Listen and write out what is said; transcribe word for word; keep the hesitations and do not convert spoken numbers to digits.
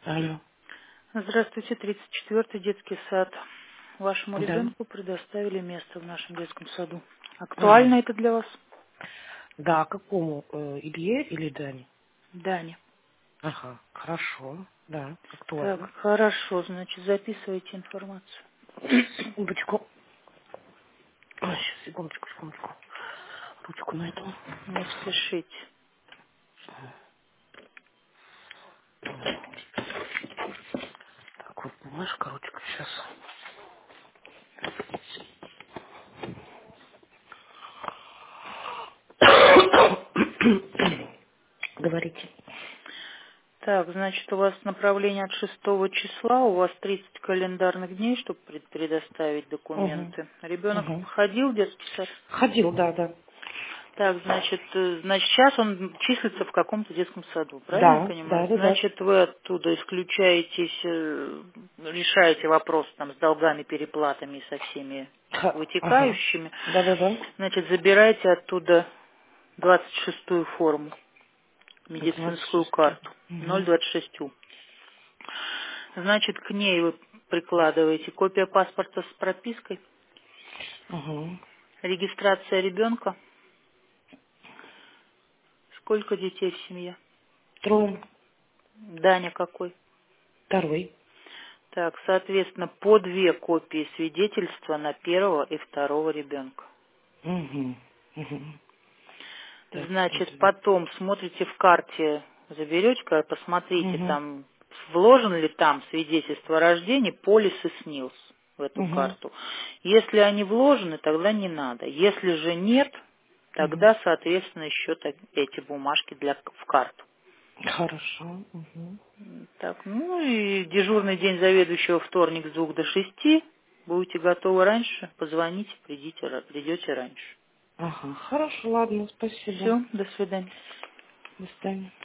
Алло. Здравствуйте, тридцать четвёртый детский сад. Вашему Да. ребенку предоставили место в нашем детском саду. Ага. Актуально это для вас? Да, какому? Э, Илье или Дане? Дани. Ага, хорошо. Да, Так, актуально. хорошо, значит, записывайте информацию. Секундочку. Ой, сейчас, секундочку, секундочку. Ручку найду. Не спешите. Так, вот бумажка, ручка сейчас. Говорите. Так, значит, у вас направление от шестого числа, у вас тридцать календарных дней, чтобы пред- предоставить Угу. документы. Ребенок Угу. ходил в детский сад? Ходил, да, да. Так, значит, э, значит, сейчас он числится в каком-то детском саду, правильно я Да, да, понимаю? да, да. Значит, вы оттуда исключаетесь, э, решаете вопрос там с долгами, переплатами и со всеми Ха, ага. вытекающими. Да, да, да. Значит, забирайте оттуда двадцать шестую форму, двадцать медицинскую шесть. карту, ноль Угу. двадцать шесть У. Значит, к ней вы прикладываете копия паспорта с пропиской, Угу. регистрация ребенка, сколько детей в семье, Трое. Даня какой. Второй. Так, соответственно, по две копии свидетельства на первого и второго ребенка. Угу. Угу. Так, Значит, подвиг. потом смотрите в карте, заберете, когда посмотрите, Угу. там вложен ли там свидетельство о рождении, полис и СНИЛС в эту Угу. карту. Если они вложены, тогда не надо. Если же нет, Угу. тогда, соответственно, еще так- эти бумажки для, в карту. Хорошо. Угу. Так, ну и дежурный день заведующего вторник с двух до шести. Будете готовы раньше, позвоните, придите, ра- придете раньше. Ага, хорошо, ладно, спасибо. Все, до свидания. До свидания.